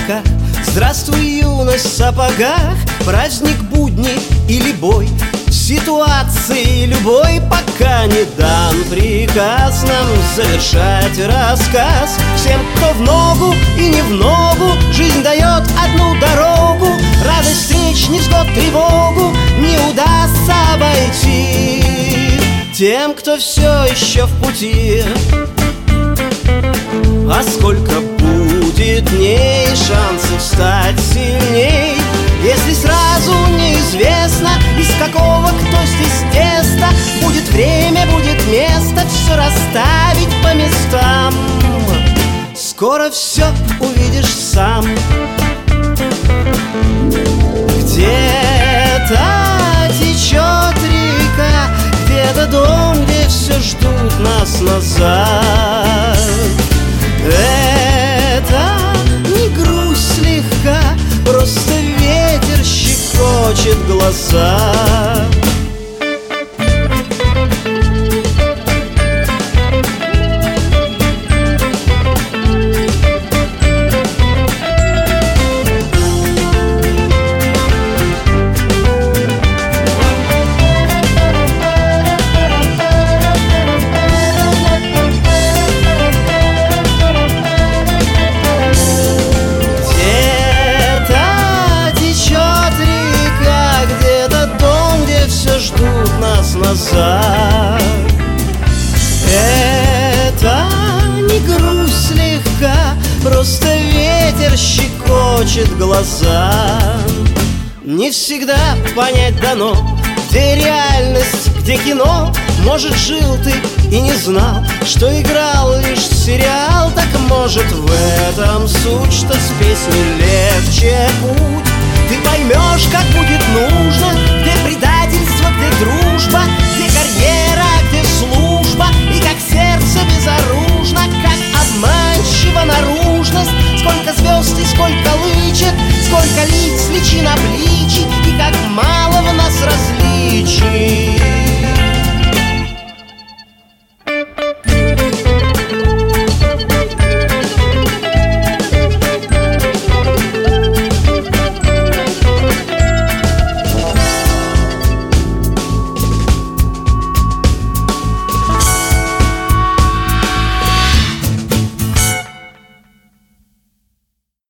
реках. Здравствуй, юность в сапогах, праздник, будни или бой. В ситуации любой, пока не дан приказ нам завершать рассказ. Всем, кто в ногу и не в ногу, жизнь дает одну дорогу. Радость встреч, невзгод, тревогу не удастся обойти тем, кто все еще в пути. А сколько будет дней, шансов стать сильней, если сразу неизвестно, из какого кто здесь теста. Будет время, будет место, все расставить по местам. Скоро все увидишь сам. Где-то течет река, где-то дом, где все ждут нас назад. Это не грусть слегка, просто ветер щекочет глаза. Назад. Это не грусть слегка, просто ветер щекочет глаза. Не всегда понять дано, где реальность, где кино. Может, жил ты и не знал, что играл лишь сериал. Так может, в этом суть, что с песней легче путь. Ты поймешь, как будет нужно, где предательство, где дружба, где карьера,